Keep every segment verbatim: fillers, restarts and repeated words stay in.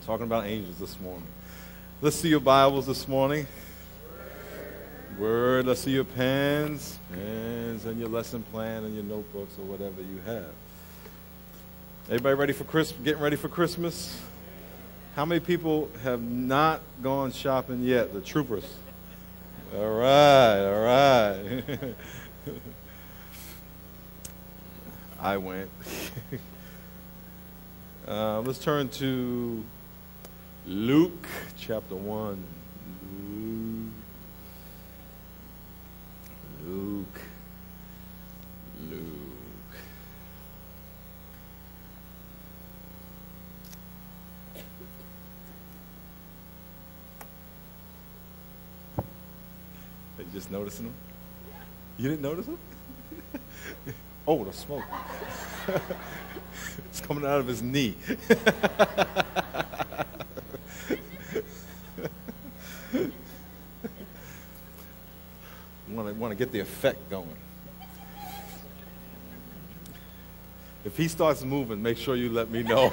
Talking about angels this morning. Let's see your Bibles this morning. Word. Let's see your pens, pens, and your lesson plan and your notebooks or whatever you have. Everybody ready for Christmas? Getting ready for Christmas? How many people have not gone shopping yet? The troopers. All right, all right. I went. uh, let's turn to Luke chapter one. Luke. Luke. Luke. Are you just noticing him? You didn't notice him? Oh, the smoke. It's coming out of his knee. want to want to get the effect going. If he starts moving, make sure you let me know.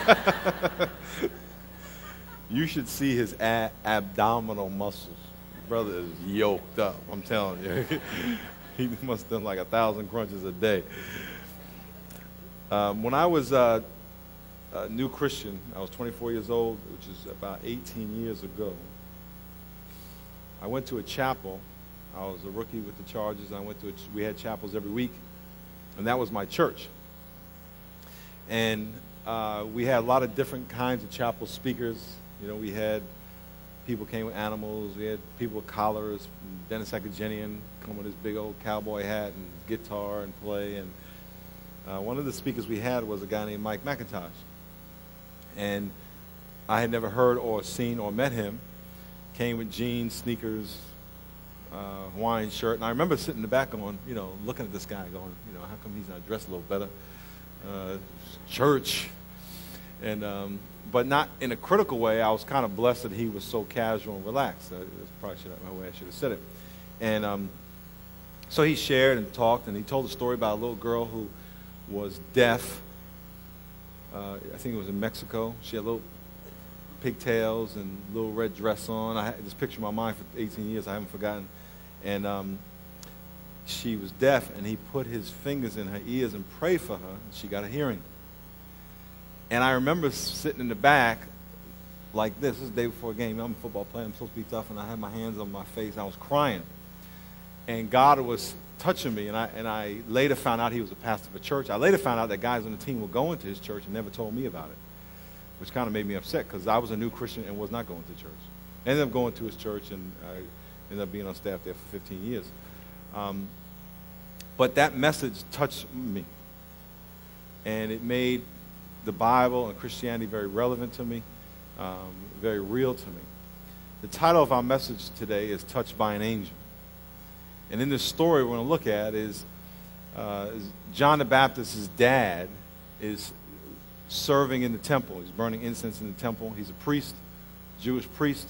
You should see his a- abdominal muscles. Brother is yoked up, I'm telling you. He must have done like a thousand crunches a day. Um, when I was uh, a new Christian, I was twenty-four years old, which is about eighteen years ago. I went to a chapel. I was a rookie with the Chargers. I went to a ch- we had chapels every week, and that was my church. And uh, we had a lot of different kinds of chapel speakers. You know, we had people came with animals. We had people with collars. Dennis Akagenian come with his big old cowboy hat and guitar and play. And uh, one of the speakers we had was a guy named Mike McIntosh. And I had never heard or seen or met him. Came with jeans, sneakers, uh, Hawaiian shirt. And I remember sitting in the back going, you know, looking at this guy going, you know, how come he's not dressed a little better? Uh, church. And um, but not in a critical way. I was kind of blessed that he was so casual and relaxed. That's probably should have, my way I should have said it. And um, so he shared and talked, and he told a story about a little girl who was deaf. Uh, I think it was in Mexico. She had little pigtails and little red dress on. I had this picture in my mind for eighteen years. I haven't forgotten. And um, she was deaf, and he put his fingers in her ears and prayed for her, and she got a hearing. And I remember sitting in the back like this. This is the day before a game. I'm a football player. I'm supposed to be tough, and I had my hands on my face. I was crying. And God was touching me, and I and I later found out he was a pastor of a church. I later found out that guys on the team were going to his church and never told me about it, which kind of made me upset because I was a new Christian and was not going to church. I ended up going to his church, and I ended up being on staff there for fifteen years. Um, but that message touched me, and it made the Bible and Christianity very relevant to me, um, very real to me. The title of our message today is Touched by an Angel. And in this story we're going to look at is, uh, is John the Baptist's dad is serving in the temple. He's burning incense in the temple. He's a priest, Jewish priest.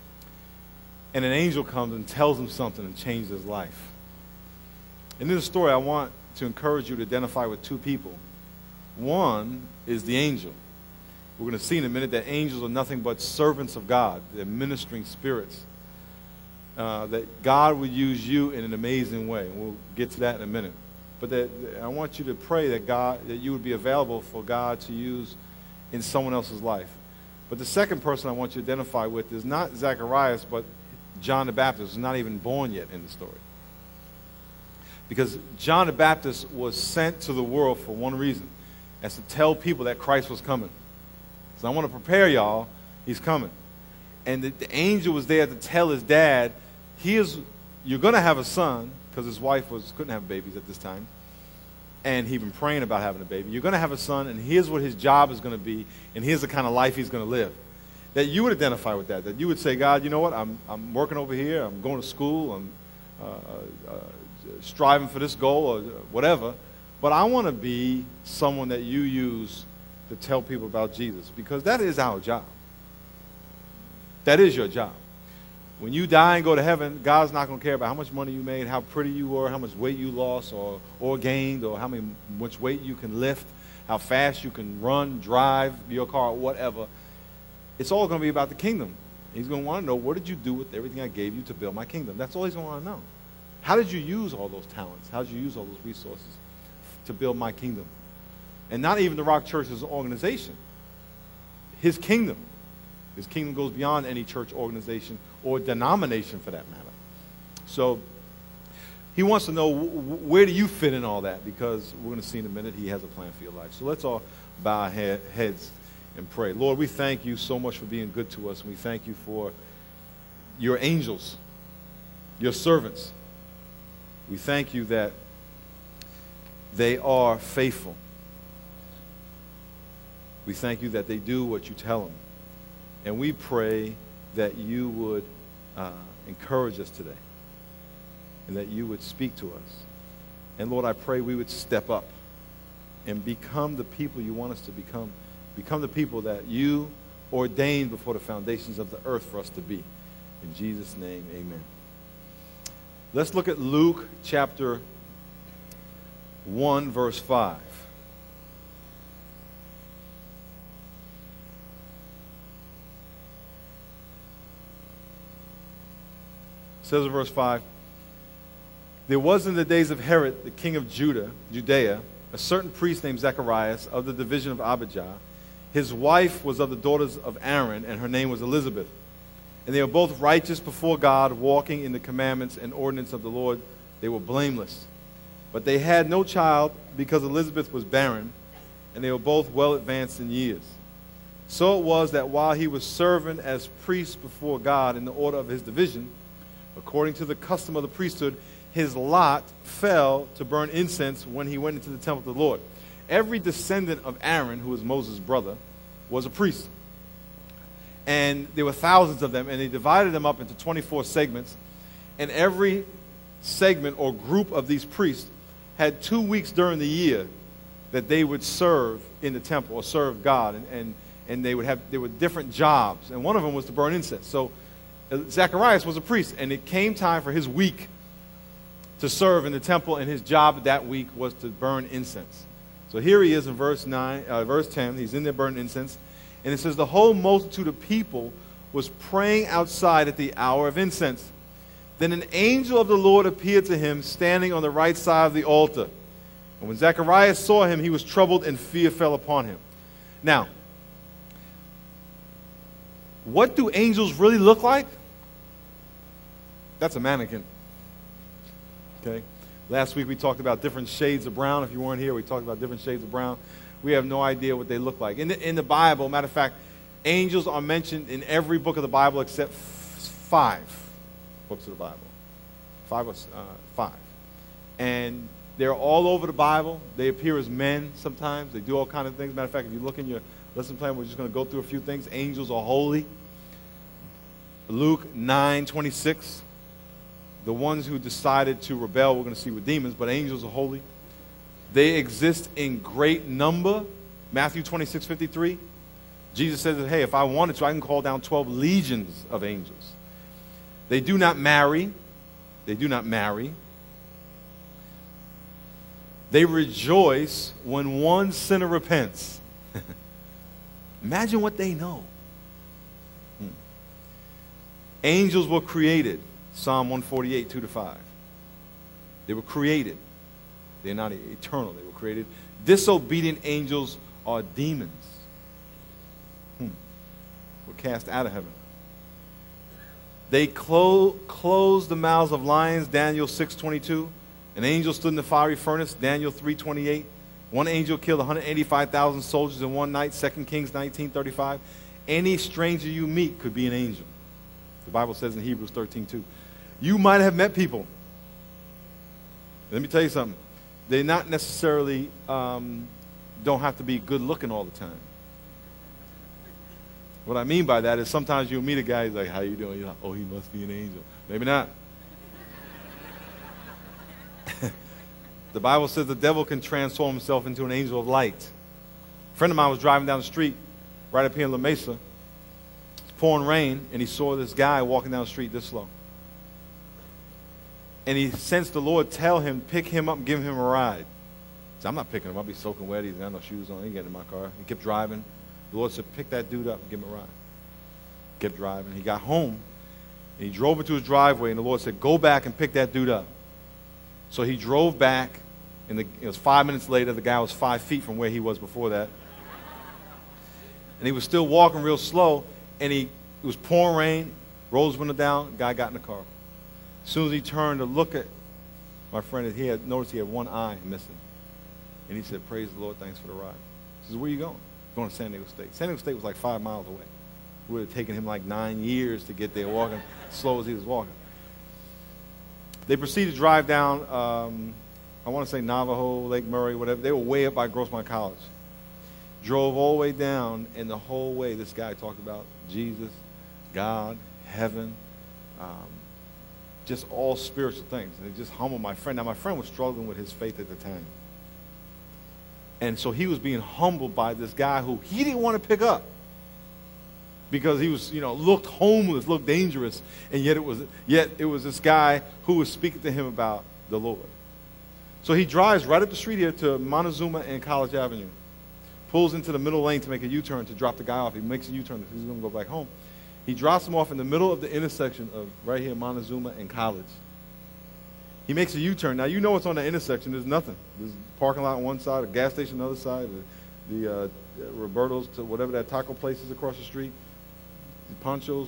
And an angel comes and tells him something and changes his life. And in this story I want to encourage you to identify with two people. One is the angel. We're going to see in a minute that angels are nothing but servants of God. They're ministering spirits. Uh, that God would use you in an amazing way. And we'll get to that in a minute. But that, I want you to pray that God, that you would be available for God to use in someone else's life. But the second person I want you to identify with is not Zacharias, but John the Baptist, who's not even born yet in the story. Because John the Baptist was sent to the world for one reason. As to tell people that Christ was coming. So I want to prepare y'all, he's coming. And the, the angel was there to tell his dad, he is, you're going to have a son, because his wife was couldn't have babies at this time. And he'd been praying about having a baby. You're going to have a son, and here's what his job is going to be, and here's the kind of life he's going to live. That you would identify with that. That you would say, God, you know what, I'm, I'm working over here, I'm going to school, I'm uh, uh, striving for this goal, or whatever. But I want to be someone that you use to tell people about Jesus, because that is our job. That is your job. When you die and go to heaven, God's not going to care about how much money you made, how pretty you were, how much weight you lost or, or gained, or how many, much weight you can lift, how fast you can run, drive your car, whatever. it's all going to be about the kingdom. He's going to want to know, what did you do with everything I gave you to build my kingdom? That's all he's going to want to know. How did you use all those talents? How did you use all those resources to build my kingdom? And not even the Rock Church as an organization. His kingdom. His kingdom goes beyond any church organization or denomination for that matter. So he wants to know, where do you fit in all that? Because we're going to see in a minute he has a plan for your life. So let's all bow our head, heads and pray. Lord, we thank you so much for being good to us. And we thank you for your angels, your servants. We thank you that they are faithful. We thank you that they do what you tell them. And we pray that you would uh, encourage us today and that you would speak to us. And Lord, I pray we would step up and become the people you want us to become. Become the people that you ordained before the foundations of the earth for us to be. In Jesus' name, amen. Let's look at Luke chapter one, verse five. It says in verse five, there was in the days of Herod, the king of Judah, Judea, a certain priest named Zacharias of the division of Abijah. His wife was of the daughters of Aaron, and her name was Elizabeth. And they were both righteous before God, walking in the commandments and ordinance of the Lord. They were blameless. But they had no child because Elizabeth was barren, and they were both well advanced in years. So it was that while he was serving as priest before God in the order of his division, according to the custom of the priesthood, his lot fell to burn incense when he went into the temple of the Lord. Every descendant of Aaron, who was Moses' brother, was a priest. And there were thousands of them, and they divided them up into twenty-four segments. And every segment or group of these priests had two weeks during the year that they would serve in the temple or serve God. And, and, and they would have, there were different jobs. And one of them was to burn incense. So Zacharias was a priest, and it came time for his week to serve in the temple, and his job that week was to burn incense. So here he is in verse nine, uh, verse ten. He's in there burning incense. And it says, the whole multitude of people was praying outside at the hour of incense. Then an angel of the Lord appeared to him, standing on the right side of the altar. And when Zacharias saw him, he was troubled, and fear fell upon him. Now, what do angels really look like? That's a mannequin. Okay? Last week we talked about different shades of brown. If you weren't here, we talked about different shades of brown. We have no idea what they look like. In the, in the Bible, matter of fact, angels are mentioned in every book of the Bible except f- five books of the Bible. Five or uh, five. And they're all over the Bible. They appear as men sometimes. They do all kinds of things. Matter of fact, if you look in your lesson plan, we're just going to go through a few things. Angels are holy. Luke nine twenty-six. The ones who decided to rebel, we're going to see with demons, but angels are holy. They exist in great number. Matthew twenty-six fifty-three. Jesus says that, hey, if I wanted to, I can call down twelve legions of angels. They do not marry. They do not marry. They rejoice when one sinner repents. Imagine what they know. Hmm. Angels were created. Psalm one forty-eight, two to five. They were created. They're not eternal. They were created. Disobedient angels are demons. Hmm. Were cast out of heaven. They clo- closed the mouths of lions, Daniel six twenty-two. An angel stood in the fiery furnace, Daniel three twenty-eight. One angel killed one hundred eighty-five thousand soldiers in one night, Second Kings nineteen thirty-five. Any stranger you meet could be an angel. The Bible says in Hebrews thirteen two. You might have met people. Let me tell you something. They not necessarily um, don't have to be good looking all the time. What I mean by that is sometimes you'll meet a guy, he's like, how you doing? You're like, oh, he must be an angel. Maybe not. The Bible says the devil can transform himself into an angel of light. A friend of mine was driving down the street right up here in La Mesa. It's pouring rain, and he saw this guy walking down the street this slow. And he sensed the Lord tell him, pick him up and give him a ride. He said, I'm not picking him up. He's soaking wet. He's got no shoes on. He ain't getting in my car. He kept driving. The Lord said, pick that dude up and give him a ride. kept driving. He got home, and he drove into his driveway, and the Lord said, go back and pick that dude up. So he drove back, and the, it was five minutes later. The guy was five feet from where he was before that. And he was still walking real slow, and he it was pouring rain, rolled his window down, guy got in the car. As soon as he turned to look at my friend, he had noticed he had one eye missing. And he said, praise the Lord, thanks for the ride. He says, where are you going? Going to San Diego State. San Diego State was like five miles away. It would have taken him like nine years to get there walking, as slow as he was walking. They proceeded to drive down, um, I want to say Navajo, Lake Murray, whatever. They were way up by Grossmont College. Drove all the way down, and the whole way this guy talked about Jesus, God, heaven, um, just all spiritual things. And it just humbled my friend. Now, my friend was struggling with his faith at the time. And so he was being humbled by this guy who he didn't want to pick up because he was, you know, looked homeless, looked dangerous, and yet it was yet it was this guy who was speaking to him about the Lord. So he drives right up the street here to Montezuma and College Avenue, pulls into the middle lane to make a U-turn to drop the guy off. He makes a U-turn because he's going to go back home. He drops him off in the middle of the intersection of right here, Montezuma and College. He makes a U-turn. Now, you know it's on the intersection. There's nothing. There's a parking lot on one side, a gas station on the other side, the, the uh, Roberto's, to whatever that taco place is across the street, the Pancho's,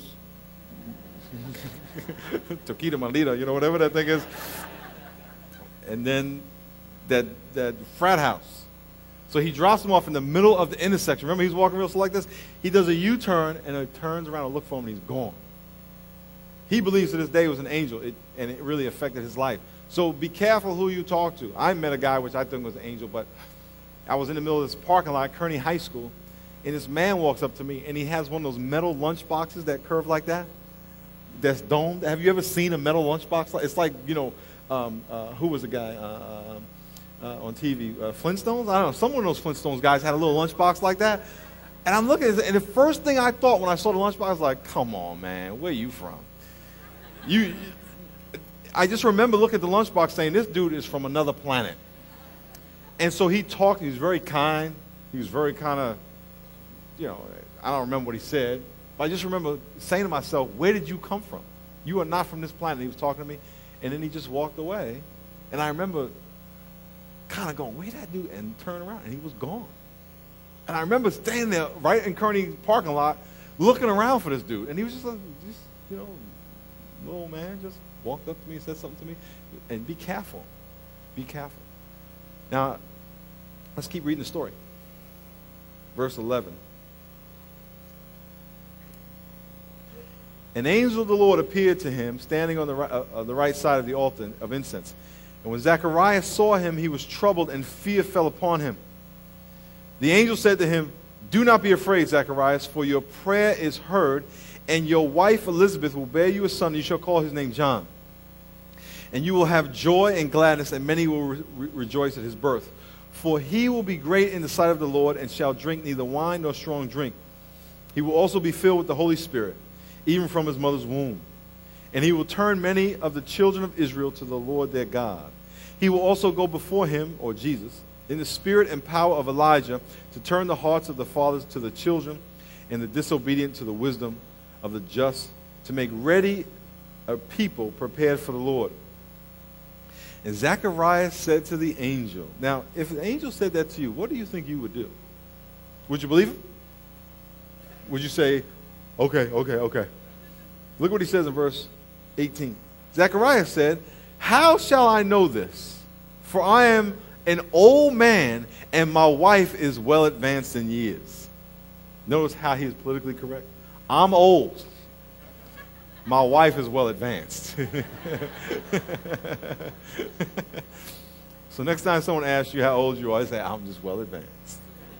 Toquita Malita, you know, whatever that thing is. And then that, that frat house. So he drops him off in the middle of the intersection. Remember, he's walking real slow like this? He does a U-turn, and he turns around and looks for him, and he's gone. He believes to this day it was an angel, it, and it really affected his life. So be careful who you talk to. I met a guy which I think was an angel, but I was in the middle of this parking lot, Kearney High School, and this man walks up to me, and he has one of those metal lunch boxes that curve like that, that's domed. Have you ever seen a metal lunch box? It's like, you know, um, uh, who was the guy uh, uh, on T V? Uh, Flintstones? I don't know. Some of those Flintstones guys had a little lunch box like that. And I'm looking at it, and the first thing I thought when I saw the lunch box, I was like, come on, man, where are you from? You, I just remember looking at the lunchbox saying, this dude is from another planet. And so he talked. He was very kind. He was very kind of, you know, I don't remember what he said. But I just remember saying to myself, where did you come from? You are not from this planet. He was talking to me. And then he just walked away. And I remember kind of going, where'd that dude? And turn around. And he was gone. And I remember standing there right in Kearney parking lot looking around for this dude. And he was just, just you know, little man just walked up to me and said something to me. And be careful. Be careful. Now, let's keep reading the story. Verse eleven. An angel of the Lord appeared to him, standing on the right, uh, on the right side of the altar of incense. And when Zacharias saw him, he was troubled, and fear fell upon him. The angel said to him, do not be afraid, Zacharias, for your prayer is heard, and your wife Elizabeth will bear you a son, and you shall call his name John. And you will have joy and gladness, and many will re- re- rejoice at his birth. For he will be great in the sight of the Lord, and shall drink neither wine nor strong drink. He will also be filled with the Holy Spirit, even from his mother's womb. And he will turn many of the children of Israel to the Lord their God. He will also go before him, or Jesus, in the spirit and power of Elijah, to turn the hearts of the fathers to the children, and the disobedient to the wisdom of the just, to make ready a people prepared for the Lord. And Zacharias said to the angel, now, if the angel said that to you, what do you think you would do? Would you believe it? Would you say, okay, okay, okay? Look what he says in verse eighteen. Zacharias said, how shall I know this? For I am an old man, and my wife is well advanced in years. Notice how he is politically correct. I'm old. My wife is well advanced. So next time someone asks you how old you are, I say, I'm just well advanced.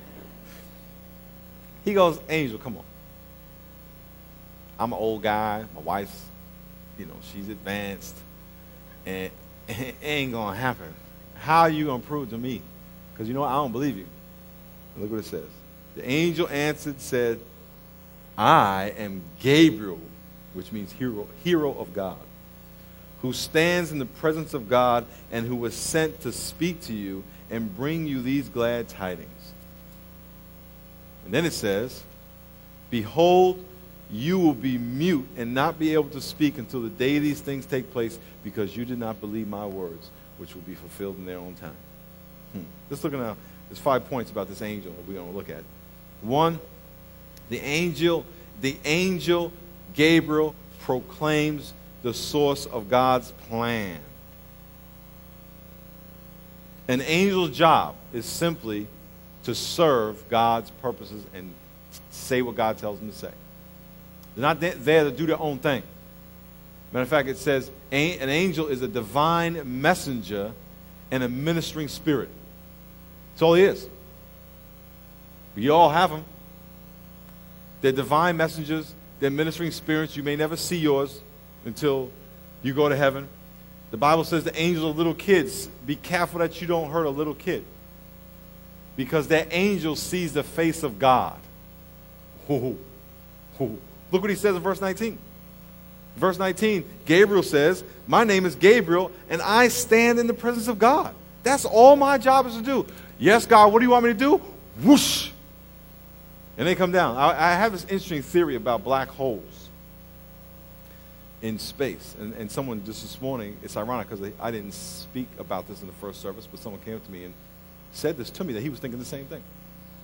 He goes, angel, come on. I'm an old guy. My wife's, you know, she's advanced. And it ain't going to happen. How are you going to prove to me? Because you know what? I don't believe you. Look what it says. The angel answered, said, I am Gabriel, which means hero, hero of God, who stands in the presence of God and who was sent to speak to you and bring you these glad tidings. And then it says, behold, you will be mute and not be able to speak until the day these things take place, because you did not believe my words, which will be fulfilled in their own time. Hmm. Let's look at now. There's five points about this angel that we're going to look at. One, the angel, the angel Gabriel proclaims the source of God's plan. An angel's job is simply to serve God's purposes and say what God tells them to say. They're not there to do their own thing. Matter of fact, it says an angel is a divine messenger and a ministering spirit. That's all he is. We all have them. They're divine messengers. They're ministering spirits. You may never see yours until you go to heaven. The Bible says the angels are little kids. Be careful that you don't hurt a little kid, because that angel sees the face of God. Ooh, ooh. Look what he says in verse nineteen. Verse nineteen, Gabriel says, my name is Gabriel, and I stand in the presence of God. That's all my job is to do. Yes, God, what do you want me to do? Whoosh! And they come down. I, I have this interesting theory about black holes in space. And, and someone just this morning, it's ironic because I didn't speak about this in the first service, but someone came up to me and said this to me, that he was thinking the same thing.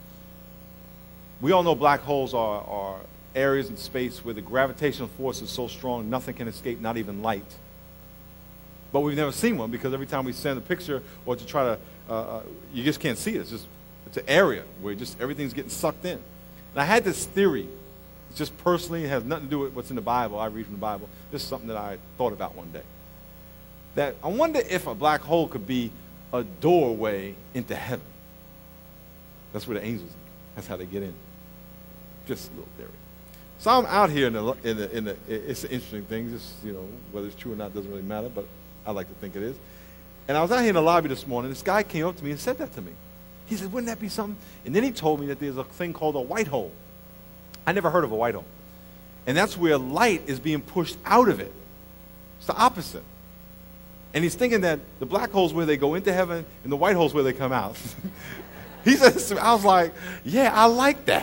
We all know black holes are, are areas in space where the gravitational force is so strong nothing can escape, not even light. But we've never seen one, because every time we send a picture or to try to, uh, uh, you just can't see it. It's just, it's an area where just everything's getting sucked in. And I had this theory. It's just personally, it has nothing to do with what's in the Bible. I read from the Bible. This is something that I thought about one day. That I wonder if a black hole could be a doorway into heaven. That's where the angels, that's how they get in. Just a little theory. So I'm out here in the, in the, in the, it's an interesting thing. Just, you know, whether it's true or not doesn't really matter, but I like to think it is. And I was out here in the lobby this morning. This guy came up to me and said that to me. He said, wouldn't that be something? And then he told me that there's a thing called a white hole. I never heard of a white hole. And that's where light is being pushed out of it. It's the opposite. And he's thinking that the black hole's where they go into heaven and the white hole's where they come out. He said this to me. I was like, yeah, I like that.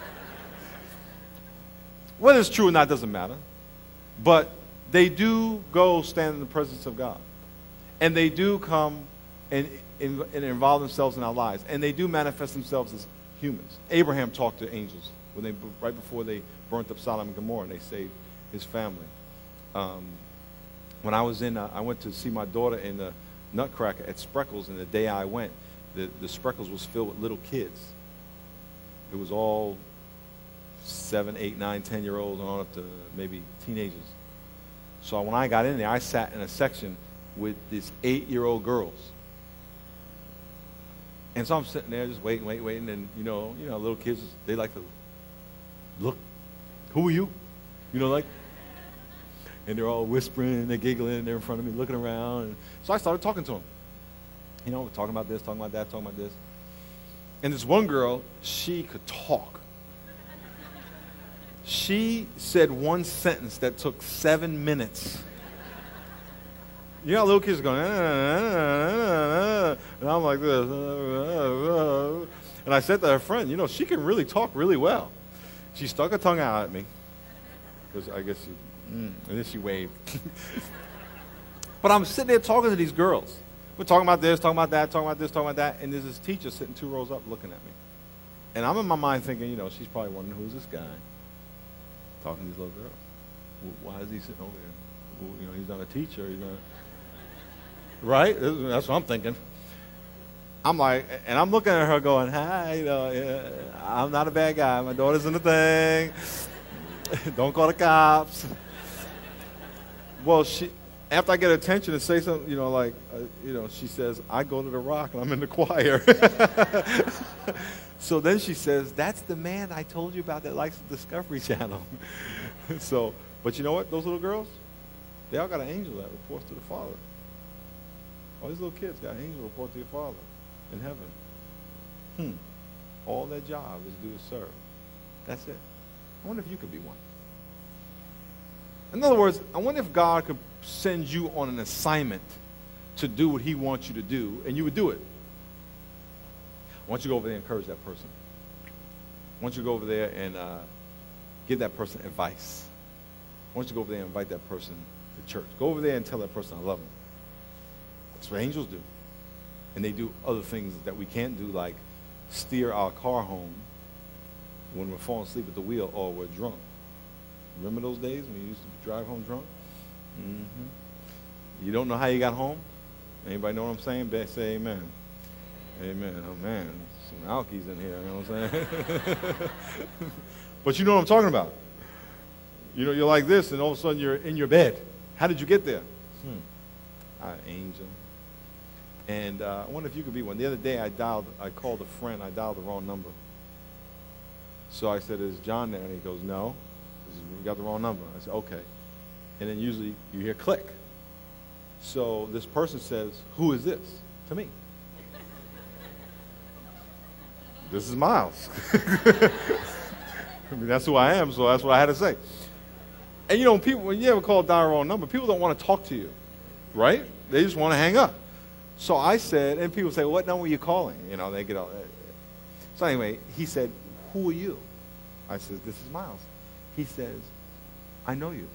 Whether it's true or not doesn't matter. But they do go stand in the presence of God. And they do come and, and, and involve themselves in our lives. And they do manifest themselves as humans. Abraham talked to angels when they, right before they burnt up Sodom and Gomorrah, and they saved his family. Um, when I was in, uh, I went to see my daughter in the Nutcracker at Spreckles, and the day I went, the, the Spreckles was filled with little kids. It was all seven, eight, nine, ten-year-olds and on up to maybe teenagers. So when I got in there, I sat in a section with these eight-year-old girls. And so I'm sitting there just waiting, waiting, waiting, and you know, you know, little kids, they like to look, who are you? You know, like, and they're all whispering, they're giggling, they're in front of me, looking around. And so I started talking to them. You know, talking about this, talking about that, talking about this. And this one girl, she could talk. She said one sentence that took seven minutes. You know, little kids are going, ah, ah, ah, and I'm like this. And I said to her friend, you know, she can really talk really well. She stuck her tongue out at me. Because I guess she, mm, and then she waved. But I'm sitting there talking to these girls. We're talking about this, talking about that, talking about this, talking about that. And there's this teacher sitting two rows up looking at me. And I'm in my mind thinking, you know, she's probably wondering, who's this guy talking to these little girls? Why is he sitting over here? You know, he's not a teacher. He's not. Right? That's what I'm thinking. I'm like, and I'm looking at her going, hi, you know, yeah, I'm not a bad guy. My daughter's in the thing. Don't call the cops. Well, she, after I get her attention and say something, you know, like, uh, you know, she says, I go to the Rock and I'm in the choir. So then she says, that's the man I told you about that likes the Discovery Channel. So, but you know what? Those little girls, they all got an angel that reports to the Father. All these little kids got an angel report to your Father in heaven. Hmm. All their job is to do is serve. That's it. I wonder if you could be one. In other words, I wonder if God could send you on an assignment to do what he wants you to do, and you would do it. I want you to go over there and encourage that person. I want you to go over there and uh, give that person advice. I want you to go over there and invite that person to church. Go over there and tell that person I love them. That's what angels do. And they do other things that we can't do, like steer our car home when we're falling asleep at the wheel or we're drunk. Remember those days when you used to drive home drunk? Mm-hmm. You don't know how you got home? Anybody know what I'm saying? Best say amen. Amen. Oh, man. Some alkies in here, you know what I'm saying? But you know what I'm talking about. You know, you're like this, and all of a sudden you're in your bed. How did you get there? Hmm. Ah, angel. And uh, I wonder if you could be one. The other day I dialed, I called a friend. I dialed the wrong number. So I said, is John there? And he goes, no. This is, we got the wrong number. I said, okay. And then usually you hear click. So this person says, who is this? To me. This is Miles. I mean, that's who I am, so that's what I had to say. And you know, people, when you ever call dial wrong number, people don't want to talk to you, right? They just want to hang up. So I said, and people say, what number are you calling? You know, they get all. So anyway, he said, who are you? I said, this is Miles. He says, I know you.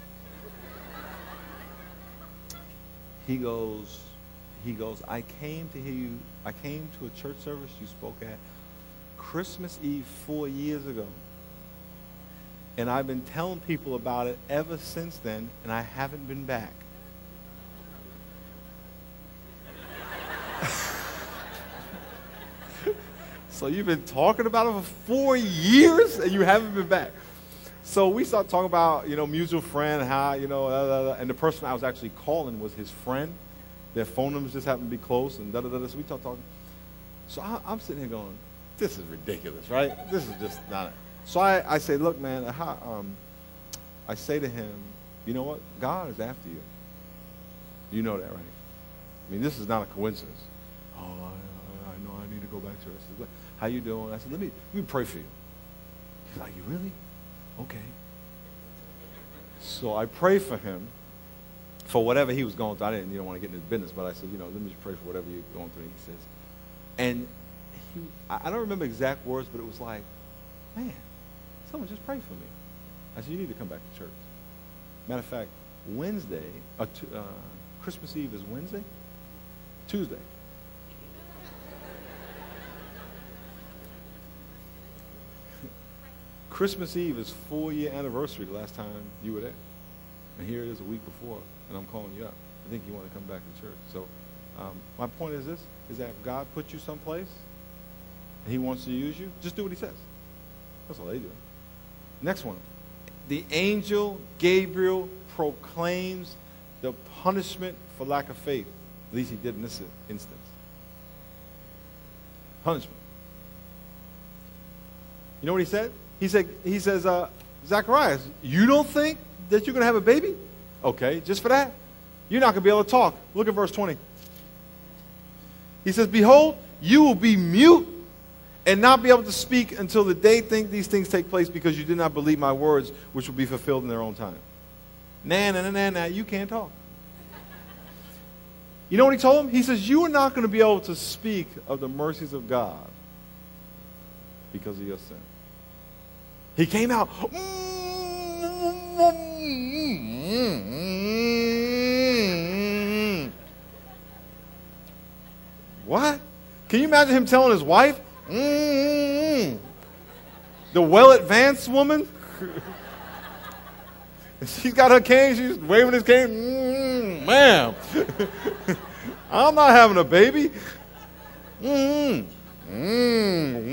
He goes, he goes, I came to hear you, I came to a church service you spoke at Christmas Eve four years ago. And I've been telling people about it ever since then, and I haven't been back. So you've been talking about it for four years, and you haven't been back. So we started talking about, you know, mutual friend, how, you know, blah, blah, blah. And the person I was actually calling was his friend. Their phone numbers just happened to be close, and da da da. So we started talking. So I, I'm sitting here going, this is ridiculous, right? This is just not it. So I, I say, look, man, how, um, I say to him, you know what? God is after you. You know that, right? I mean, this is not a coincidence. Oh, I, I know I need to go back to her. I said, how you doing? I said, let me, let me pray for you. He's like, you really? Okay. So I pray for him for whatever he was going through. I didn't, you know, want to get in his business, but I said, you know, let me just pray for whatever you're going through. And he says, and he, I don't remember exact words, but it was like, man, someone just prayed for me. I said, you need to come back to church. Matter of fact, Wednesday, uh, t- uh, Christmas Eve is Wednesday? Tuesday. Christmas Eve is four-year anniversary the last time you were there. And here it is a week before, and I'm calling you up. I think you want to come back to church. So um, my point is this, is that if God put you someplace and he wants to use you, just do what he says. That's all they do. Next one. The angel Gabriel proclaims the punishment for lack of faith. At least he did in this instance. Punishment. You know what he said? He said, he says, uh, Zacharias, you don't think that you're going to have a baby? Okay, just for that, you're not going to be able to talk. Look at verse twenty. He says, behold, you will be mute and not be able to speak until the day think these things take place, because you did not believe my words, which will be fulfilled in their own time. Nah, nah, nah, nah, nah, you can't talk. You know what he told him? He says, you are not going to be able to speak of the mercies of God because of your sin. He came out. What? Can you imagine him telling his wife? The well-advanced woman? She's got her cane. She's waving his cane. Mm, ma'am, I'm not having a baby. Mm, mm,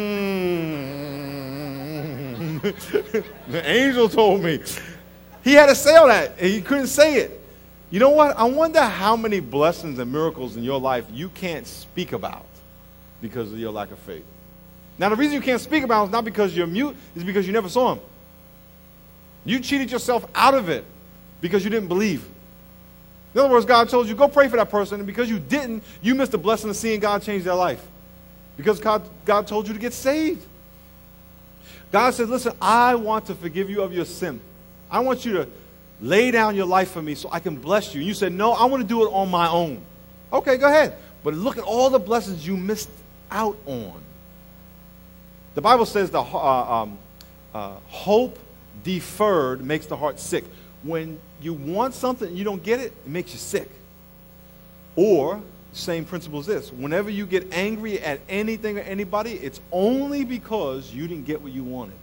mm. The angel told me. He had to say all that, and he couldn't say it. You know what? I wonder how many blessings and miracles in your life you can't speak about because of your lack of faith. Now, the reason you can't speak about it is not because you're mute, it's because you never saw him. You cheated yourself out of it because you didn't believe. In other words, God told you, go pray for that person, and because you didn't, you missed the blessing of seeing God change their life. Because God, God told you to get saved. God said, listen, I want to forgive you of your sin. I want you to lay down your life for me so I can bless you. And you said, no, I want to do it on my own. Okay, go ahead. But look at all the blessings you missed out on. The Bible says the uh, um, uh, hope deferred makes the heart sick. When you want something and you don't get it, it makes you sick. Or, same principle as this. Whenever you get angry at anything or anybody, it's only because you didn't get what you wanted.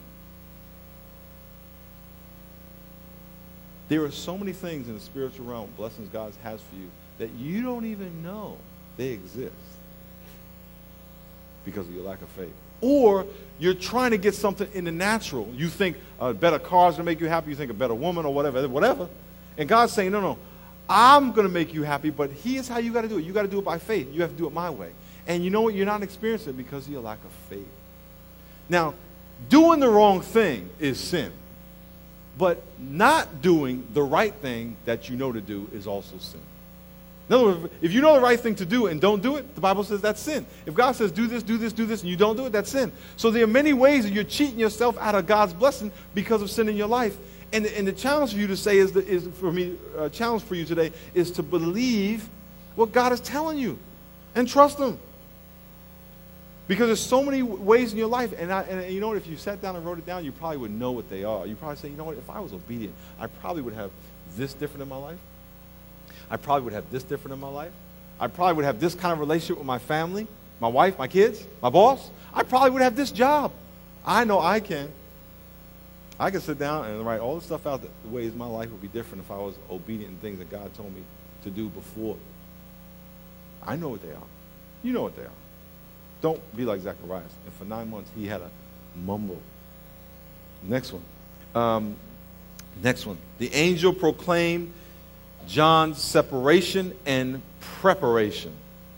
There are so many things in the spiritual realm, blessings God has for you, that you don't even know they exist because of your lack of faith. Or you're trying to get something in the natural. You think a better car is going to make you happy. You think a better woman or whatever, whatever. And God's saying, no, no, I'm going to make you happy, but here's how you got to do it. You got to do it by faith. You have to do it my way. And you know what? You're not experiencing it because of your lack of faith. Now, doing the wrong thing is sin. But not doing the right thing that you know to do is also sin. In other words, if you know the right thing to do and don't do it, the Bible says that's sin. If God says do this, do this, do this, and you don't do it, that's sin. So there are many ways that you're cheating yourself out of God's blessing because of sin in your life. And, and the challenge for you to say is, the, is for me, a uh, challenge for you today is to believe what God is telling you and trust Him. Because there's so many ways in your life, and, I, and you know what, if you sat down and wrote it down, you probably would know what they are. You probably say, you know what, if I was obedient, I probably would have this different in my life. I probably would have this different in my life. I probably would have this kind of relationship with my family, my wife, my kids, my boss. I probably would have this job. I know I can. I can sit down and write all the stuff out, that the ways my life would be different if I was obedient in things that God told me to do before. I know what they are. You know what they are. Don't be like Zacharias. And for nine months, he had a mumble. Next one. Um, next one. The angel proclaimed John's separation and preparation.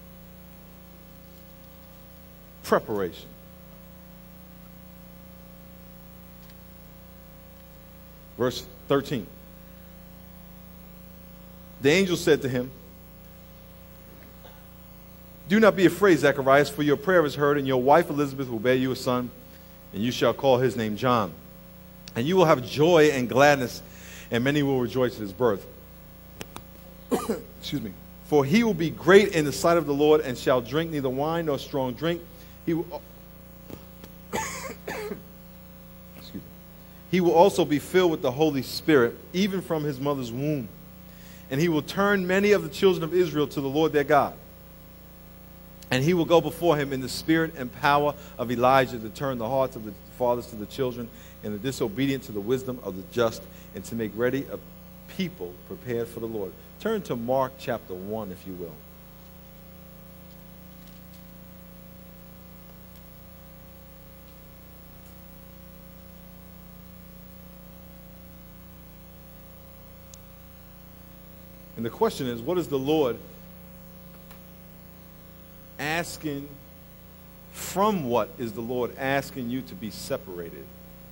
Preparation. Verse thirteen. The angel said to him, do not be afraid, Zacharias, for your prayer is heard, and your wife Elizabeth will bear you a son, and you shall call his name John. And you will have joy and gladness, and many will rejoice at his birth. Excuse me. For he will be great in the sight of the Lord, and shall drink neither wine nor strong drink. He will, excuse me. He will also be filled with the Holy Spirit, even from his mother's womb. And he will turn many of the children of Israel to the Lord their God. And he will go before him in the spirit and power of Elijah to turn the hearts of the fathers to the children and the disobedient to the wisdom of the just, and to make ready a people prepared for the Lord. Turn to Mark chapter one, if you will. And the question is, what is the Lord asking? From what is the Lord asking you to be separated?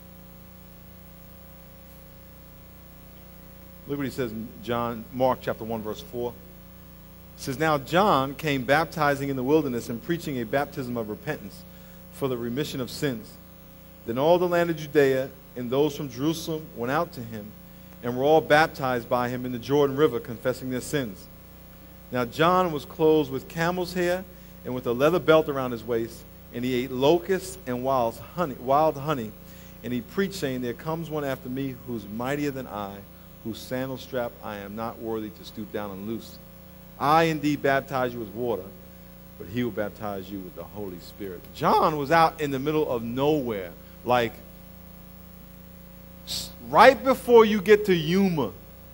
Look what he says in John, Mark chapter one, verse four. It says, now John came baptizing in the wilderness and preaching a baptism of repentance for the remission of sins. Then all the land of Judea and those from Jerusalem went out to him and were all baptized by him in the Jordan River, confessing their sins. Now John was clothed with camel's hair and with a leather belt around his waist, and he ate locusts and wild honey, wild honey. And he preached, saying, there comes one after me who's mightier than I, whose sandal strap I am not worthy to stoop down and loose. I indeed baptize you with water, but he will baptize you with the Holy Spirit. John was out in the middle of nowhere, like right before you get to Yuma.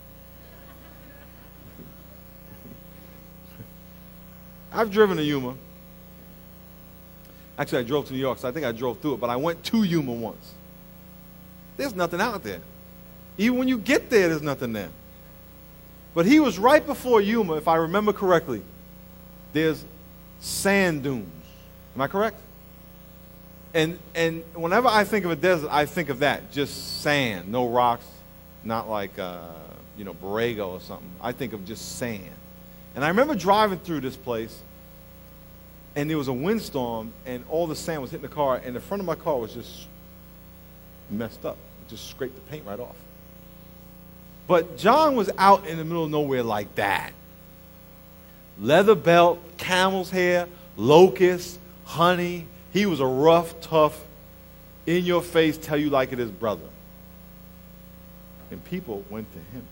I've driven to Yuma. Actually, I drove to New York, so I think I drove through it, but I went to Yuma once. There's nothing out there. Even when you get there, there's nothing there. But he was right before Yuma, if I remember correctly. There's sand dunes. Am I correct? And and whenever I think of a desert, I think of that. Just sand, no rocks, not like, uh, you know, Borrego or something. I think of just sand. And I remember driving through this place, and there was a windstorm, and all the sand was hitting the car, and the front of my car was just messed up. It just scraped the paint right off. But John was out in the middle of nowhere like that. Leather belt, camel's hair, locusts, honey. He was a rough, tough in your face, tell you like it is, brother. And people went to him.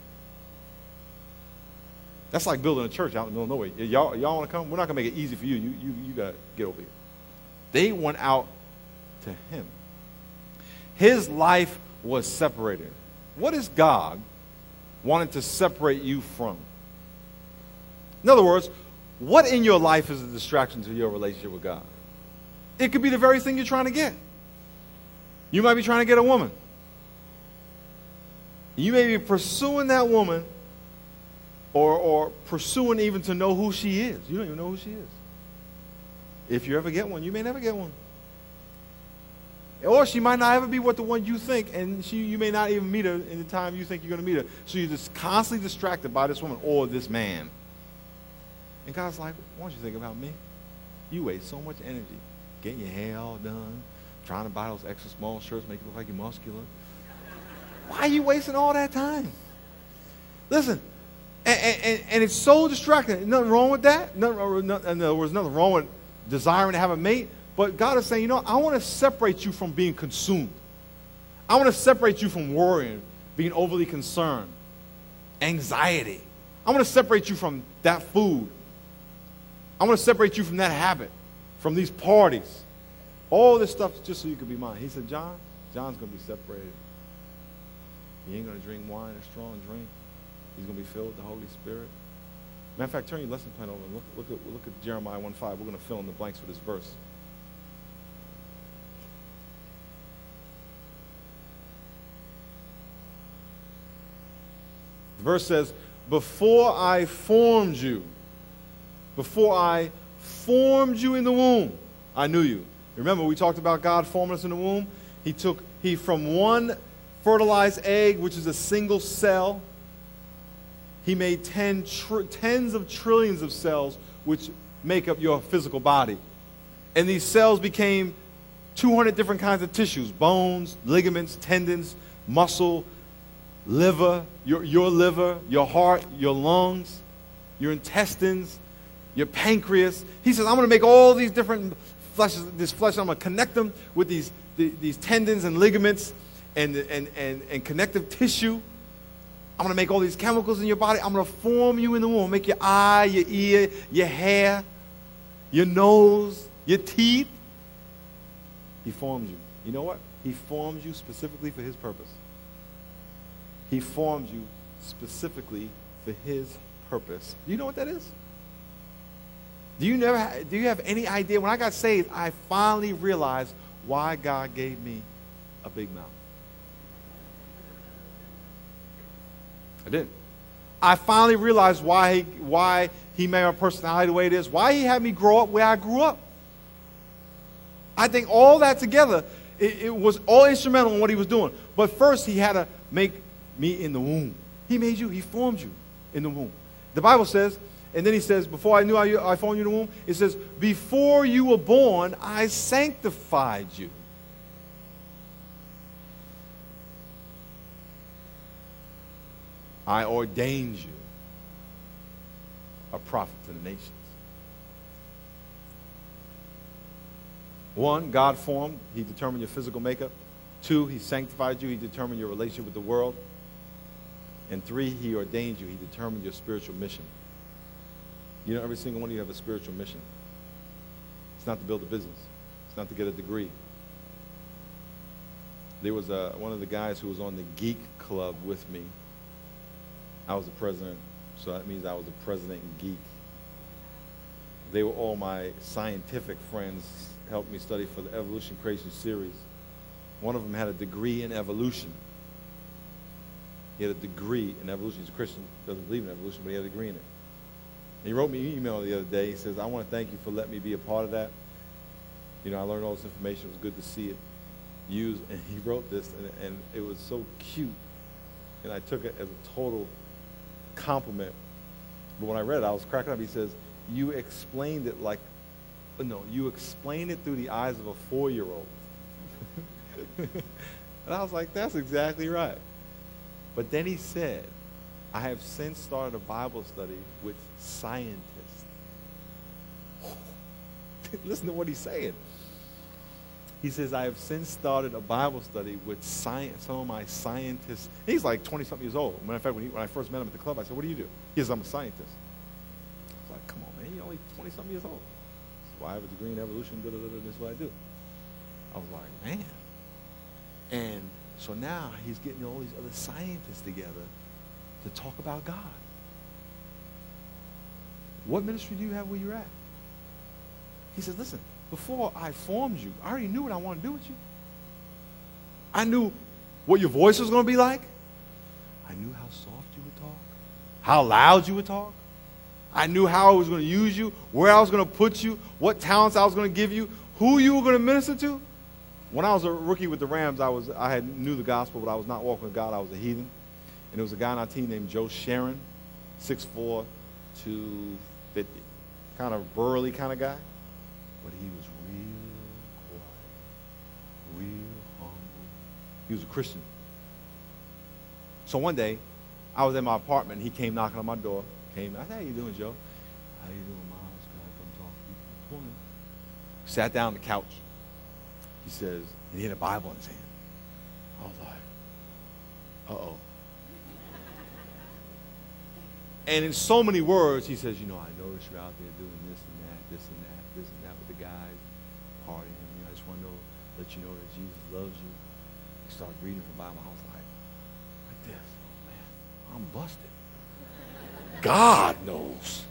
That's like building a church out in the middle of nowhere. Y'all, y'all want to come? We're not going to make it easy for you. You, you, you got to get over here. They went out to him. His life was separated. What is God wanting to separate you from? In other words, what in your life is a distraction to your relationship with God? It could be the very thing you're trying to get. You might be trying to get a woman. You may be pursuing that woman or, or pursuing even to know who she is. You don't even know who she is. If you ever get one, you may never get one. Or she might not ever be what the one you think, and she, you may not even meet her in the time you think you're going to meet her. So you're just constantly distracted by this woman or this man. And God's like, why don't you think about me? You waste so much energy getting your hair all done, trying to buy those extra small shirts, make you look like you're muscular. Why are you wasting all that time? Listen, and, and, and it's so distracting. Nothing wrong with that. Nothing, no, in other words, nothing wrong with desiring to have a mate. But God is saying, you know, I want to separate you from being consumed. I want to separate you from worrying, being overly concerned, anxiety. I want to separate you from that food. I want to separate you from that habit, from these parties. All this stuff just so you could be mine. He said, John, John's going to be separated. He ain't going to drink wine or strong drink. He's going to be filled with the Holy Spirit. Matter of fact, turn your lesson plan over and look, look, at, look at Jeremiah one five. We're going to fill in the blanks for this verse. The verse says, before I formed you, before I formed you in the womb, I knew you. Remember, we talked about God forming us in the womb. He took, he from one fertilized egg, which is a single cell, he made ten tr- tens of trillions of cells, which make up your physical body. And these cells became two hundred different kinds of tissues, bones, ligaments, tendons, muscle, liver, your, your liver, your heart, your lungs, your intestines, your pancreas. He says, I'm going to make all these different fleshes, this flesh, I'm going to connect them with these, the, these tendons and ligaments and, and, and, and connective tissue. I'm going to make all these chemicals in your body. I'm going to form you in the womb, make your eye, your ear, your hair, your nose, your teeth. He formed you. You know what? He formed you specifically for his purpose. He formed you specifically for his purpose. Do you know what that is? Do you never ha- do you have any idea? When I got saved, I finally realized why God gave me a big mouth. I didn't. I finally realized why he, why he made my personality the way it is, why he had me grow up where I grew up. I think all that together, it, it was all instrumental in what he was doing. But first, he had to make me in the womb. He made you. He formed you in the womb. The Bible says, and then he says, before I knew I, I formed you in the womb, it says, before you were born, I sanctified you. I ordained you a prophet to the nations. One, God formed. He determined your physical makeup. Two, he sanctified you. He determined your relationship with the world. And three, he ordained you. He determined your spiritual mission. You know, every single one of you have a spiritual mission. It's not to build a business. It's not to get a degree. There was a, one of the guys who was on the Geek Club with me. I was the president, so that means I was the president geek. They were all my scientific friends, helped me study for the Evolution Creation series. One of them had a degree in evolution. He had a degree in evolution. He's a Christian, doesn't believe in evolution, but he had a degree in it. And he wrote me an email the other day. He says, I want to thank you for letting me be a part of that. You know, I learned all this information. It was good to see it used. And he wrote this, and, and it was so cute. And I took it as a total compliment. But when I read it, I was cracking up. He says, you explained it like, no, you explained it through the eyes of a four-year-old. And I was like, that's exactly right. But then he said, I have since started a Bible study with scientists. Listen to what he's saying. He says, I have since started a Bible study with science, some of my scientists. He's like twenty-something years old. Matter of fact, when, he, when I first met him at the club, I said, what do you do? He says, I'm a scientist. I was like, come on, man, you're only twenty-something years old. Well, I have a degree in evolution, da, da, da, da, this is what I do. I was like, man. And so now he's getting all these other scientists together to talk about God. What ministry do you have where you're at? He says, listen, before I formed you, I already knew what I wanted to do with you. I knew what your voice was going to be like. I knew how soft you would talk, how loud you would talk. I knew how I was going to use you, where I was going to put you, what talents I was going to give you, who you were going to minister to. When I was a rookie with the Rams, I was I had knew the gospel, but I was not walking with God. I was a heathen. And there was a guy on our team named Joe Sharon, six foot four, two fifty. Kind of burly kind of guy. But he was real quiet, real humble. He was a Christian. So one day, I was in my apartment, and he came knocking on my door. Came, I said, how you doing, Joe? How you doing, Miles? Can I come talk to you? Come on. Sat down on the couch. He says, and he had a Bible in his hand. I was like, uh-oh. And in so many words, he says, you know, I noticed you're out there doing this and that, this and that, this and that with the guys, partying. You know, I just want to know, let you know that Jesus loves you. He started reading from the Bible. I was like, like this. Man, I'm busted. God knows.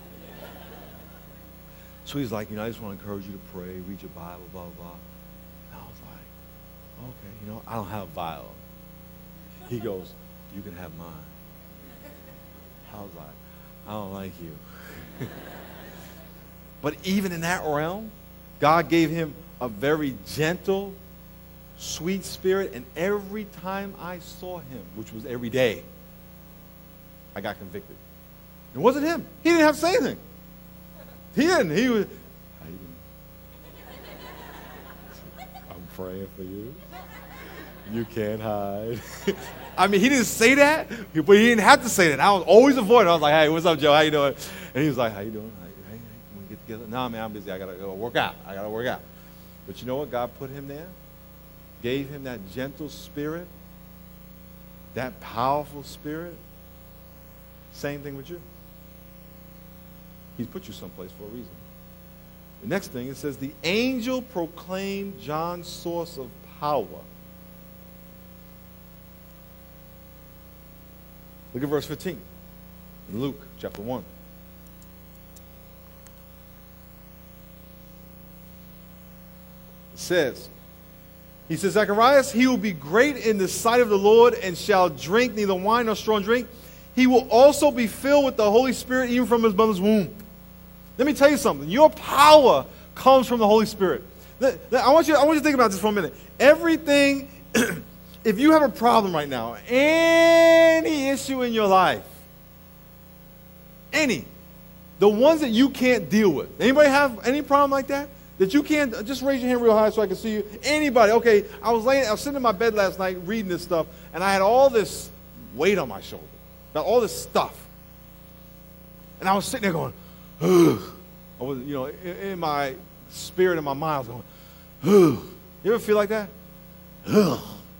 So he's like, you know, I just want to encourage you to pray, read your Bible, blah, blah, blah. And I was like, okay, you know, I don't have a Bible. He goes, you can have mine. I was like, I don't like you. But even in that realm, God gave him a very gentle, sweet spirit. And every time I saw him, which was every day, I got convicted. It wasn't him. He didn't have to say anything. He didn't. He was, how you doing? I'm praying for you. You can't hide. I mean, he didn't say that, but he didn't have to say that. I was always avoiding. I was like, hey, what's up, Joe? How you doing? And he was like, how you doing? Hey, hey, want to get together? No, man, I'm busy. I got to go work out. I got to work out. But you know what? God put him there, gave him that gentle spirit, that powerful spirit. Same thing with you. He's put you someplace for a reason. The next thing, it says, the angel proclaimed John's source of power. Look at verse fifteen in Luke chapter one. It says, he says, Zacharias, he will be great in the sight of the Lord and shall drink neither wine nor strong drink. He will also be filled with the Holy Spirit even from his mother's womb. Let me tell you something. Your power comes from the Holy Spirit. I want you, I want you to think about this for a minute. Everything, if you have a problem right now, any issue in your life, any, the ones that you can't deal with. Anybody have any problem like that? That you can't, just raise your hand real high so I can see you. Anybody, okay, I was laying, I was sitting in my bed last night reading this stuff, and I had all this weight on my shoulder. About all this stuff. And I was sitting there going, ugh. I was, you know, in, in my spirit, in my mind, I was going, ugh. You ever feel like that? Ugh.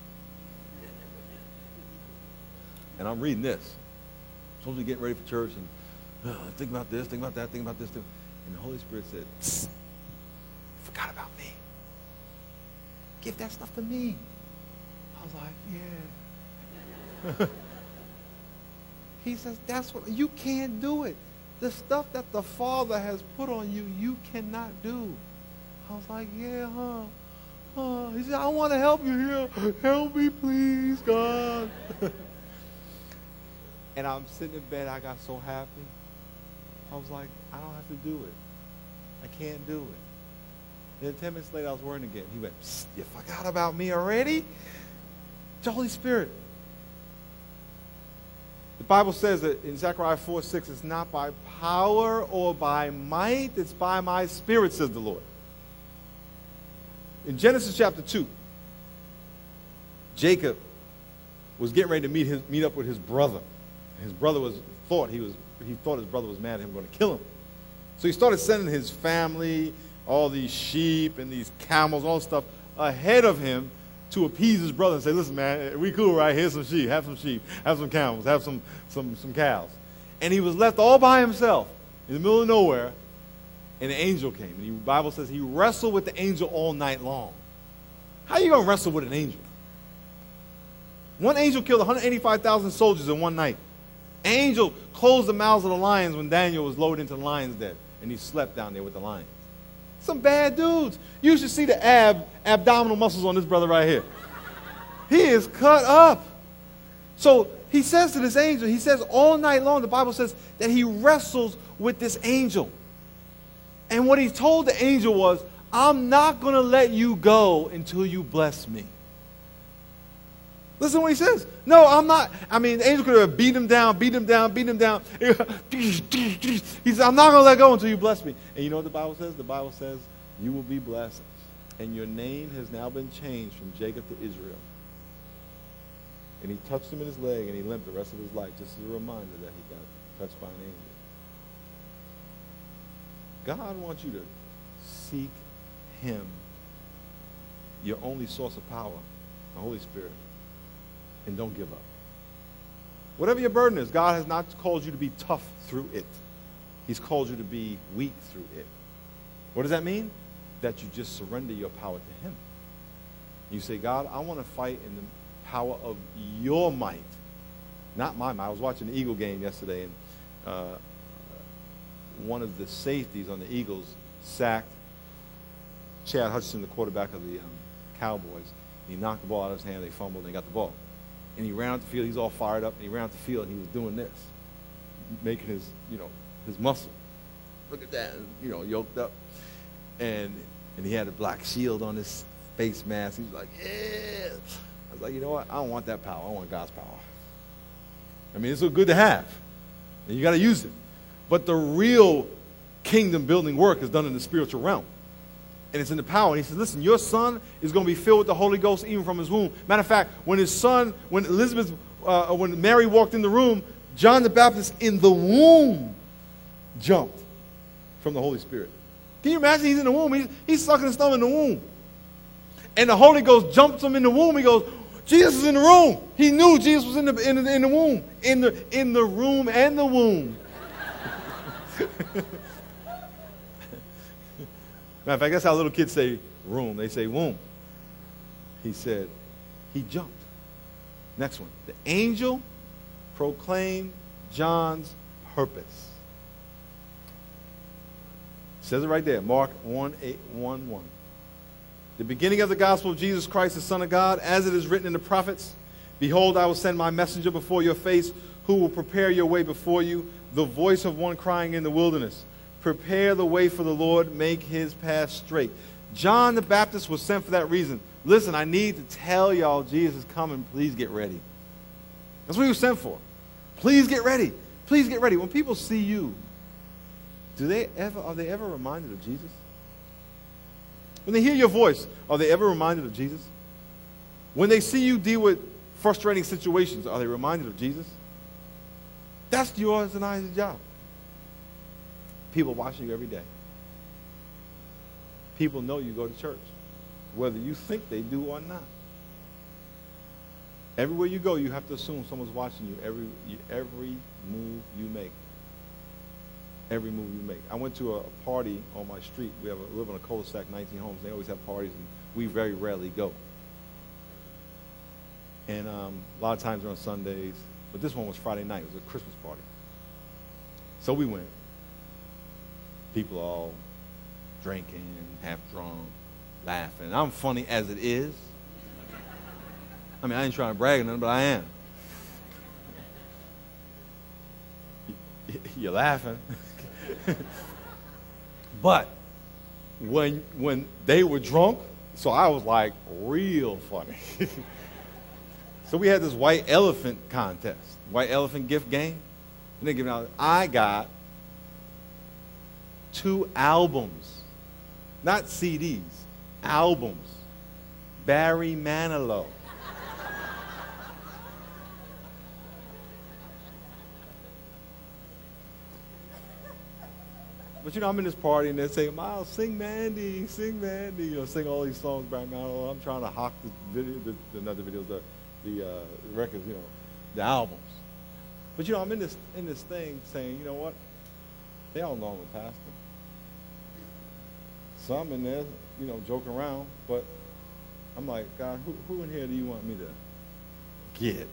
And I'm reading this. I'm supposed to be getting ready for church and uh, think about this, think about that, think about this. Think. And the Holy Spirit said, psst, you forgot about me. Give that stuff to me. I was like, yeah. He says, that's what, you can't do it. The stuff that the Father has put on you, you cannot do. I was like, yeah, huh? huh. He said, I want to help you here. Help me, please, God. And I'm sitting in bed. I got so happy. I was like, I don't have to do it. I can't do it. Then ten minutes later, I was worrying again. He went, psst, you forgot about me already? The Holy Spirit. The Bible says that in Zechariah four six, it's not by power or by might, it's by my spirit, says the Lord. In Genesis chapter two, Jacob was getting ready to meet his, meet up with his brother. His brother was thought he was he thought his brother was mad at him, going to kill him. So he started sending his family, all these sheep and these camels, all this stuff, ahead of him to appease his brother and say, listen, man, we cool, right? Here's some sheep. Have some sheep. Have some camels. Have some, some, some cows. And he was left all by himself in the middle of nowhere, and the angel came. And the Bible says he wrestled with the angel all night long. How are you going to wrestle with an angel? One angel killed one hundred eighty-five thousand soldiers in one night. An angel closed the mouths of the lions when Daniel was lowered into the lion's den, and he slept down there with the lions. Some bad dudes. You should see the ab, abdominal muscles on this brother right here. He is cut up. So he says to this angel, he says all night long, the Bible says that he wrestles with this angel. And what he told the angel was, I'm not going to let you go until you bless me. Listen to what he says. No, I'm not. I mean, the angel could have beat him down, beat him down, beat him down. He said, I'm not going to let go until you bless me. And you know what the Bible says? The Bible says, you will be blessed. And your name has now been changed from Jacob to Israel. And he touched him in his leg, and he limped the rest of his life, just as a reminder that he got touched by an angel. God wants you to seek him, your only source of power, the Holy Spirit. And don't give up. Whatever your burden is, God has not called you to be tough through it. He's called you to be weak through it. What does that mean? That you just surrender your power to him. You say, God, I want to fight in the power of your might, not my might. I was watching the Eagle game yesterday, and uh, one of the safeties on the Eagles sacked Chad Hutchinson, the quarterback of the um, Cowboys. He knocked the ball out of his hand, they fumbled, and they got the ball. And he ran out the field, he's all fired up, and he ran out the field, and he was doing this, making his, you know, his muscle. Look at that, you know, yoked up. And and he had a black shield on his face mask. He was like, yeah. I was like, you know what? I don't want that power. I want God's power. I mean, it's so good to have. And you got to use it. But the real kingdom building work is done in the spiritual realm. And it's in the power. And he says, listen, your son is going to be filled with the Holy Ghost even from his womb. Matter of fact, when his son, when Elizabeth, uh, when Mary walked in the room, John the Baptist in the womb jumped from the Holy Spirit. Can you imagine? He's in the womb. He's, he's sucking his thumb in the womb. And the Holy Ghost jumps him in the womb. He goes, Jesus is in the room. He knew Jesus was in the, in the, in the womb. In the, in the room and the womb. Matter of fact, that's how little kids say room. They say womb. He said, he jumped. Next one. The angel proclaimed John's purpose. It says it right there. Mark one, eight, one, one. The beginning of the gospel of Jesus Christ, the Son of God, as it is written in the prophets, behold, I will send my messenger before your face, who will prepare your way before you, the voice of one crying in the wilderness. Prepare the way for the Lord, make his path straight. John the Baptist was sent for that reason. Listen, I need to tell y'all Jesus is coming. Please get ready. That's what he was sent for. Please get ready. Please get ready. When people see you, do they ever, are they ever reminded of Jesus? When they hear your voice, are they ever reminded of Jesus? When they see you deal with frustrating situations, are they reminded of Jesus? That's yours and I's job. People watching you every day. People know you go to church, whether you think they do or not. Everywhere you go, you have to assume someone's watching you every every move you make. Every move you make. I went to a party on my street. We have a, live in a cul-de-sac, nineteen homes. They always have parties, and we very rarely go. And um, a lot of times they're on Sundays, but this one was Friday night. It was a Christmas party. So we went. People all drinking, half drunk, laughing. I'm funny as it is. I mean, I ain't trying to brag or nothing, but I am. You're laughing. But when when they were drunk, so I was like real funny. So we had this white elephant contest, white elephant gift game. And they giving out, I got two albums, not C Ds, albums. Barry Manilow. But, you know, I'm in this party, and they're saying, Miles, sing Mandy, sing Mandy. You know, sing all these songs back now. I'm trying to hawk the video, the, the, not the videos, the, the uh, records, you know, the albums. But, you know, I'm in this, in this thing saying, you know what? They all know I'm a pastor. Some in there, you know, joking around, but I'm like, God, who, who in here do you want me to get?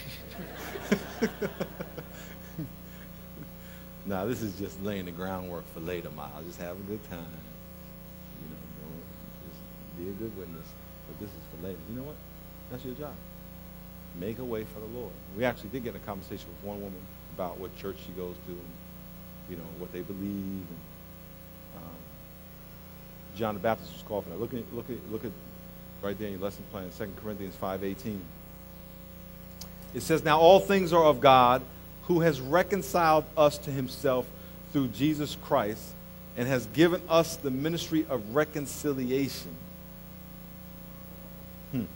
Nah, this is just laying the groundwork for later, Miles. Just have a good time. You know, don't, just be a good witness. But this is for later. You know what? That's your job. Make a way for the Lord. We actually did get in a conversation with one woman about what church she goes to and, you know, what they believe. And um, John the Baptist was called for that. Look at, look at, look at right there in your lesson plan, Second Corinthians five eighteen. It says, now all things are of God, who has reconciled us to himself through Jesus Christ and has given us the ministry of reconciliation. Hmm.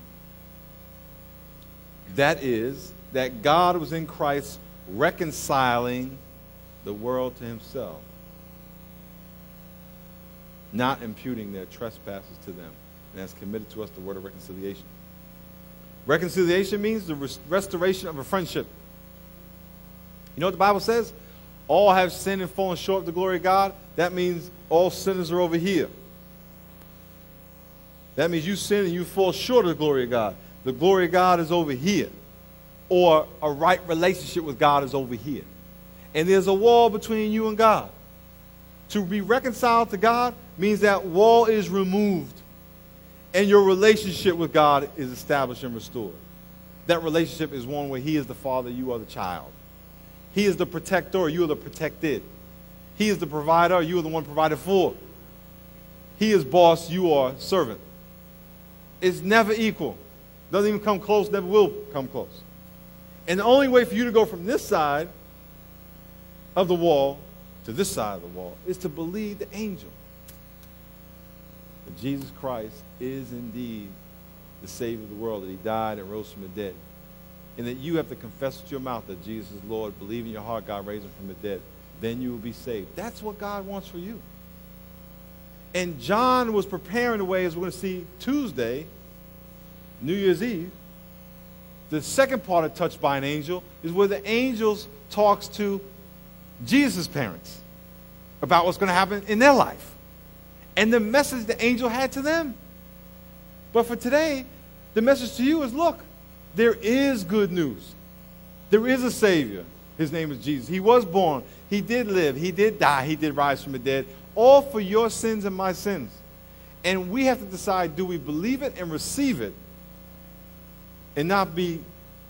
That is, that God was in Christ reconciling the world to himself, not imputing their trespasses to them, and has committed to us the word of reconciliation. Reconciliation means the res- restoration of a friendship. You know what the Bible says? All have sinned and fallen short of the glory of God. That means all sinners are over here. That means you sin and you fall short of the glory of God. The glory of God is over here. Or a right relationship with God is over here. And there's a wall between you and God. To be reconciled to God means that wall is removed. And your relationship with God is established and restored. That relationship is one where he is the father, you are the child. He is the protector, you are the protected. He is the provider, you are the one provided for. He is boss, you are servant. It's never equal. Doesn't even come close, never will come close. And the only way for you to go from this side of the wall to this side of the wall is to believe the angel. That Jesus Christ is indeed the Savior of the world, that he died and rose from the dead. And that you have to confess with your mouth that Jesus is Lord, believe in your heart God raised him from the dead. Then you will be saved. That's what God wants for you. And John was preparing the way, as we're going to see Tuesday, New Year's Eve. The second part of Touched by an Angel is where the angels talks to Jesus' parents about what's going to happen in their life. And the message the angel had to them. But for today, the message to you is, look, there is good news. There is a Savior. His name is Jesus. He was born. He did live. He did die. He did rise from the dead. All for your sins and my sins. And we have to decide, do we believe it and receive it and not be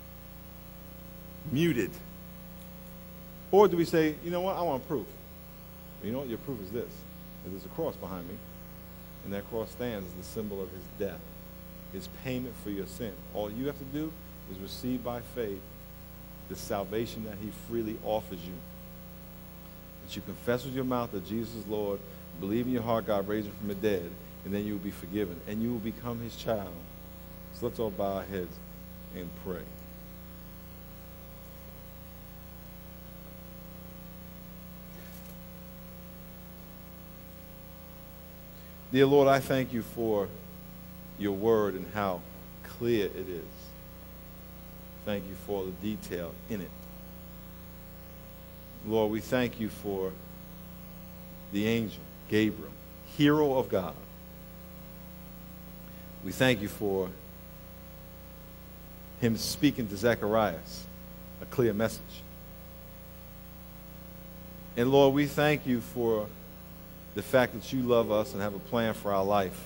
muted? Or do we say, you know what, I want proof. You know what, your proof is this. There's a cross behind me. And that cross stands as the symbol of his death. His payment for your sin. All you have to do is receive by faith the salvation that he freely offers you. That you confess with your mouth that Jesus is Lord, believe in your heart God raised him from the dead, and then you will be forgiven, and you will become his child. So let's all bow our heads and pray. Dear Lord, I thank you for your word and how clear it is. Thank you for the detail in it. Lord, we thank you for the angel, Gabriel, hero of God. We thank you for him speaking to Zacharias a clear message. And Lord, we thank you for the fact that you love us and have a plan for our life.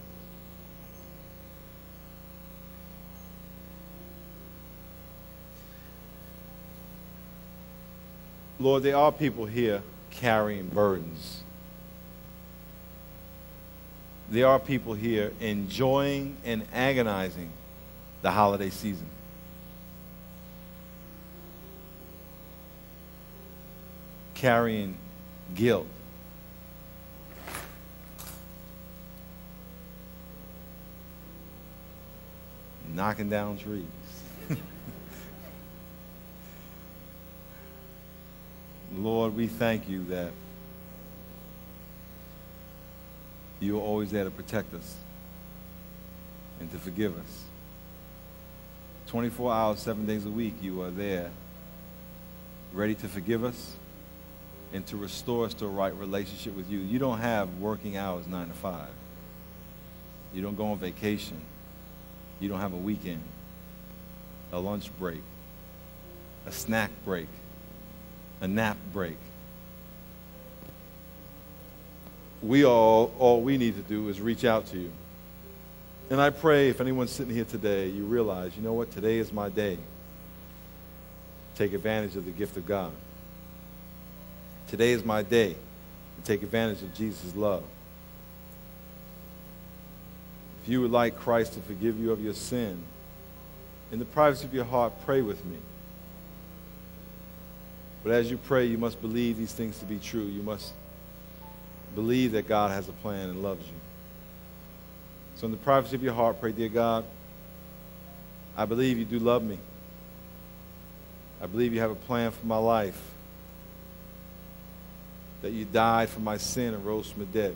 Lord, there are people here carrying burdens. There are people here enjoying and agonizing the holiday season. Carrying guilt. Knocking down trees. Lord, we thank you that You are always there to protect us and to forgive us. twenty-four hours, seven days a week, you are there, ready to forgive us and to restore us to a right relationship with you. You don't have working hours nine to five. You don't go on vacation. You don't have a weekend, a lunch break, a snack break, a nap break. We all, all we need to do is reach out to you. And I pray if anyone's sitting here today, you realize, you know what, today is my day. Take advantage of the gift of God. Today is my day to take advantage of Jesus' love. If you would like Christ to forgive you of your sin, in the privacy of your heart, pray with me. But as you pray, you must believe these things to be true. You must believe that God has a plan and loves you. So in the privacy of your heart, pray, dear God, I believe you do love me. I believe you have a plan for my life, that you died for my sin and rose from the dead.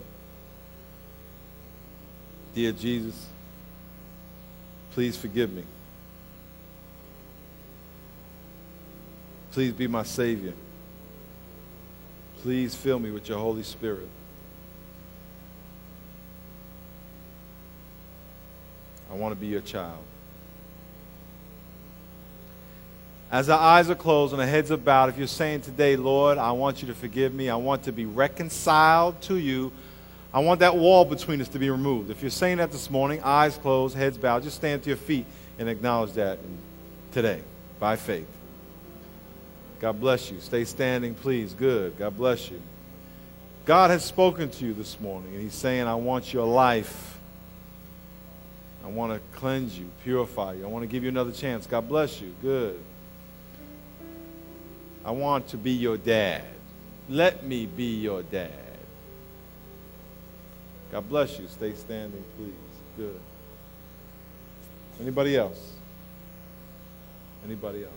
Dear Jesus, please forgive me. Please be my Savior. Please fill me with your Holy Spirit. I want to be your child. As our eyes are closed and our heads are bowed, if you're saying today, Lord, I want you to forgive me. I want to be reconciled to you. I want that wall between us to be removed. If you're saying that this morning, eyes closed, heads bowed, just stand to your feet and acknowledge that today by faith. God bless you. Stay standing, please. Good. God bless you. God has spoken to you this morning, and he's saying, I want your life. I want to cleanse you, purify you. I want to give you another chance. God bless you. Good. I want to be your dad. Let me be your dad. God bless you. Stay standing, please. Good. Anybody else? Anybody else?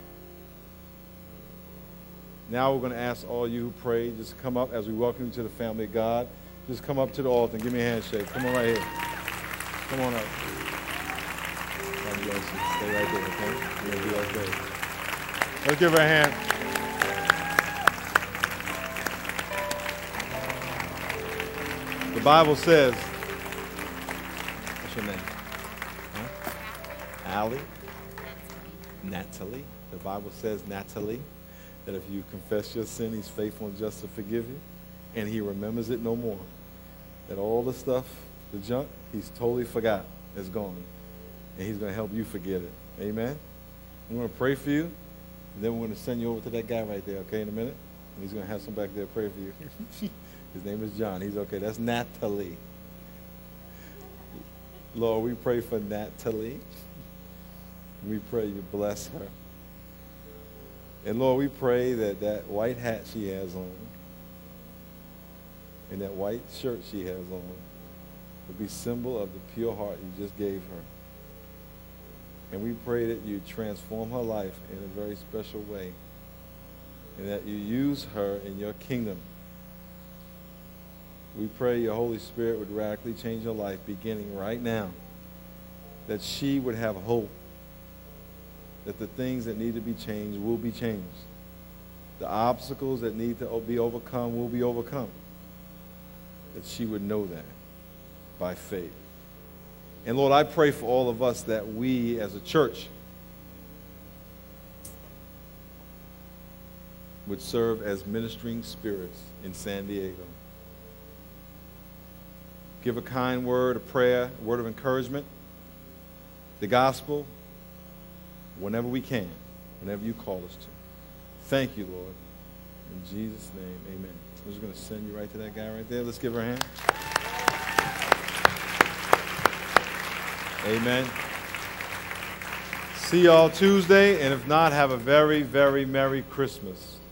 Now we're going to ask all you who prayed, just come up as we welcome you to the family of God. Just come up to the altar and give me a handshake. Come on right here. Come on up. God bless you. Stay right there, okay? You're going to be okay. Let's give her a hand. The Bible says, what's your name? Huh? Allie? Natalie. The Bible says, Natalie, that if you confess your sin, he's faithful and just to forgive you, and he remembers it no more. That all the stuff, the junk, he's totally forgot. It's gone. And he's going to help you forget it. Amen? I'm going to pray for you, and then we're going to send you over to that guy right there, okay, in a minute? And he's going to have some back there pray for you. His name is John. He's okay. That's Natalie. Lord, we pray for Natalie. We pray you bless her. And Lord, we pray that that white hat she has on and that white shirt she has on would be symbol of the pure heart you just gave her. And we pray that you transform her life in a very special way and that you use her in your kingdom. We pray your Holy Spirit would radically change her life beginning right now, that she would have hope, that the things that need to be changed will be changed. The obstacles that need to be overcome will be overcome. That she would know that by faith. And Lord, I pray for all of us that we as a church would serve as ministering spirits in San Diego. Give a kind word, a prayer, a word of encouragement, the gospel, whenever we can, whenever you call us to. Thank you, Lord. In Jesus' name, amen. I'm just going to send you right to that guy right there. Let's give her a hand. Amen. See y'all Tuesday, and if not, have a very, very Merry Christmas.